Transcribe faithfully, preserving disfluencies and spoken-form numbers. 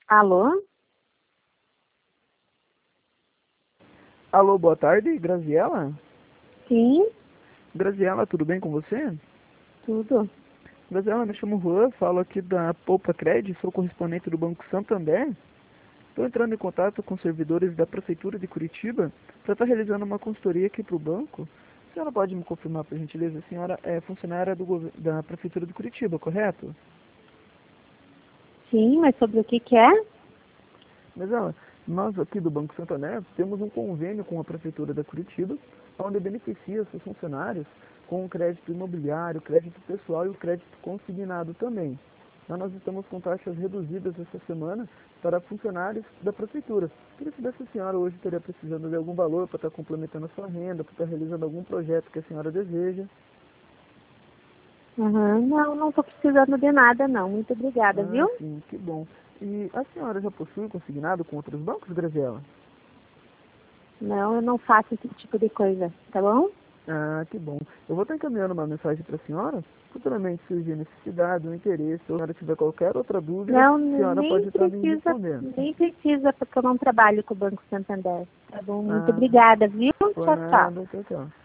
Alô? Alô, boa tarde, Graziela? Sim, Graziela, tudo bem com você? tudo. Graziela, me chamo Juan, falo aqui da Poupa Cred, sou correspondente do Banco Santander. Estou entrando em contato com servidores da Prefeitura de Curitiba para estar realizando uma consultoria aqui para o banco. A senhora pode me confirmar, por gentileza? A senhora é funcionária do gov- da Prefeitura de Curitiba, correto? Sim, mas sobre o que que é? Mas ela, nós aqui do Banco Santander temos um convênio com a Prefeitura da Curitiba, onde beneficia seus funcionários com o crédito imobiliário, crédito pessoal e o crédito consignado também. Então, nós estamos com taxas reduzidas essa semana para funcionários da Prefeitura. Queria saber se a senhora hoje estaria precisando de algum valor para estar complementando a sua renda, para estar realizando algum projeto que a senhora deseja. Uhum. Não, não estou precisando de nada, não. Muito obrigada, Ah, viu? sim, que bom. E a senhora já possui consignado com outros bancos, Graziela? Não, eu não faço esse tipo de coisa, tá bom? Ah, que bom. Eu vou estar encaminhando uma mensagem para a senhora. Futuramente surgir necessidade, um interesse, ou se a senhora tiver qualquer outra dúvida, Não, a senhora nem pode estar me precisa, respondendo. nem precisa, porque eu não trabalho com o Banco Santander. Tá bom? Muito Ah, obrigada, viu? por Tchau, tchau. nada, tchau, tchau.